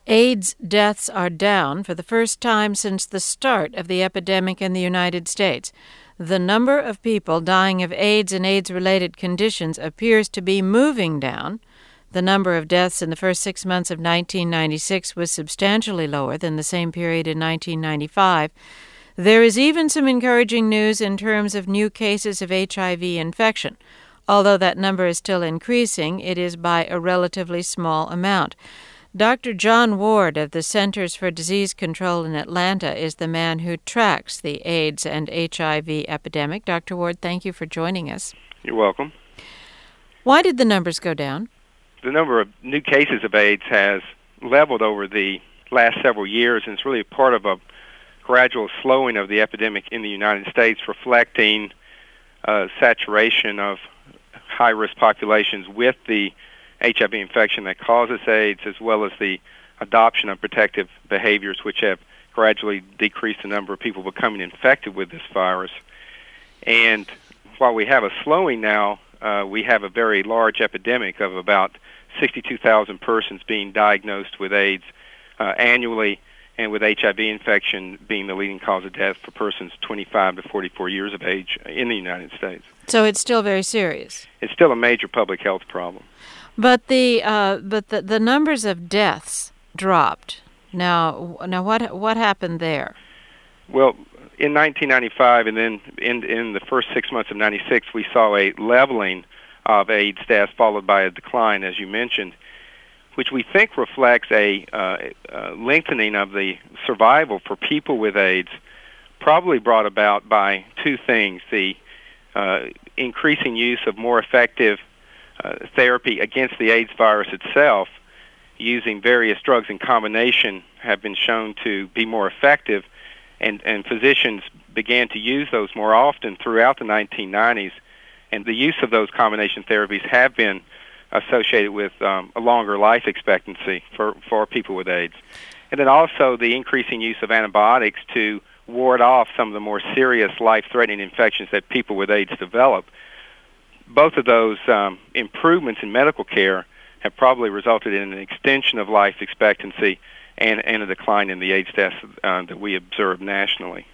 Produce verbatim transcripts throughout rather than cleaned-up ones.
AIDS deaths are down for the first time since the start of the epidemic in the United States. The number of people dying of AIDS and AIDS-related conditions appears to be moving down. The number of deaths in the first six months of nineteen ninety-six was substantially lower than the same period in nineteen ninety-five. There is even some encouraging news in terms of new cases of H I V infection. Although that number is still increasing, it is by a relatively small amount. Doctor John Ward of the Centers for Disease Control in Atlanta is the man who tracks the AIDS and H I V epidemic. Doctor Ward, thank you for joining us. You're welcome. Why did the numbers go down? The number of new cases of AIDS has leveled over the last several years, and it's really part of a gradual slowing of the epidemic in the United States, reflecting uh, saturation of high-risk populations with the H I V infection that causes AIDS, as well as the adoption of protective behaviors, which have gradually decreased the number of people becoming infected with this virus. And while we have a slowing now, uh, we have a very large epidemic of about sixty-two thousand persons being diagnosed with AIDS uh, annually, and with H I V infection being the leading cause of death for persons twenty-five to forty-four years of age in the United States. So it's still very serious. It's still a major public health problem. But the uh, but the, the numbers of deaths dropped. Now, now what what happened there? Well, in nineteen ninety-five, and then in in the first six months of ninety-six, we saw a leveling of AIDS deaths, followed by a decline, as you mentioned, which we think reflects a uh, uh, lengthening of the survival for people with AIDS, probably brought about by two things: the uh, increasing use of more effective Uh, therapy against the AIDS virus itself, using various drugs in combination, have been shown to be more effective, and, and physicians began to use those more often throughout the nineteen nineties, and the use of those combination therapies have been associated with um, a longer life expectancy for, for people with AIDS. And then also the increasing use of antibiotics to ward off some of the more serious life-threatening infections that people with AIDS develop. Both of those um, improvements in medical care have probably resulted in an extension of life expectancy and, and a decline in the AIDS deaths uh, that we observe nationally.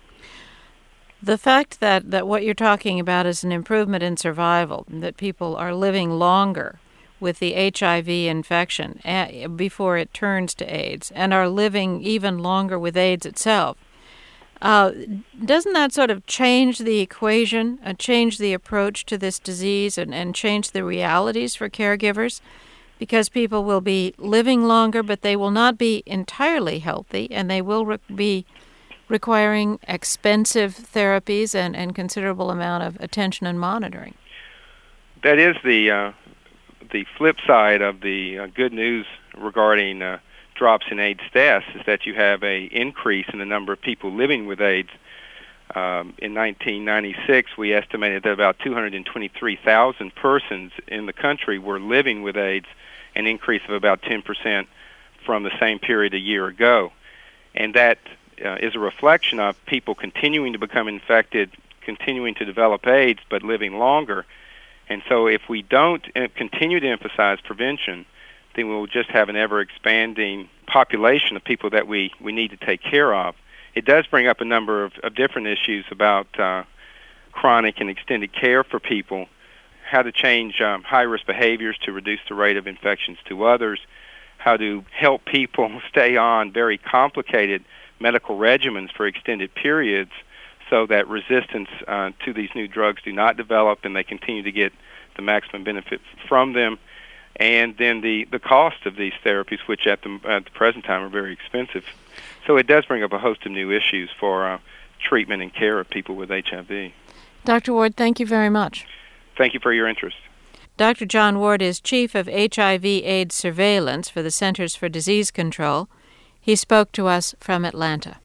The fact that, that what you're talking about is an improvement in survival, that people are living longer with the H I V infection before it turns to AIDS, and are living even longer with AIDS itself, Uh, doesn't that sort of change the equation, uh, change the approach to this disease, and, and change the realities for caregivers? Because people will be living longer, but they will not be entirely healthy, and they will re- be requiring expensive therapies and, and considerable amount of attention and monitoring. That is the uh, the flip side of the uh, good news regarding uh, drops in AIDS deaths, is that you have a increase in the number of people living with AIDS. Um, in nineteen ninety-six, we estimated that about two hundred twenty-three thousand persons in the country were living with AIDS, an increase of about ten percent from the same period a year ago. And that uh, is a reflection of people continuing to become infected, continuing to develop AIDS, but living longer. And so if we don't uh, continue to emphasize prevention, then we'll just have an ever-expanding population of people that we, we need to take care of. It does bring up a number of, of different issues about uh, chronic and extended care for people, how to change um, high-risk behaviors to reduce the rate of infections to others, how to help people stay on very complicated medical regimens for extended periods so that resistance uh, to these new drugs do not develop and they continue to get the maximum benefit from them. And then the, the cost of these therapies, which at the, at the present time are very expensive. So it does bring up a host of new issues for uh, treatment and care of people with H I V. Doctor Ward, thank you very much. Thank you for your interest. Doctor John Ward is Chief of H I V AIDS Surveillance for the Centers for Disease Control. He spoke to us from Atlanta.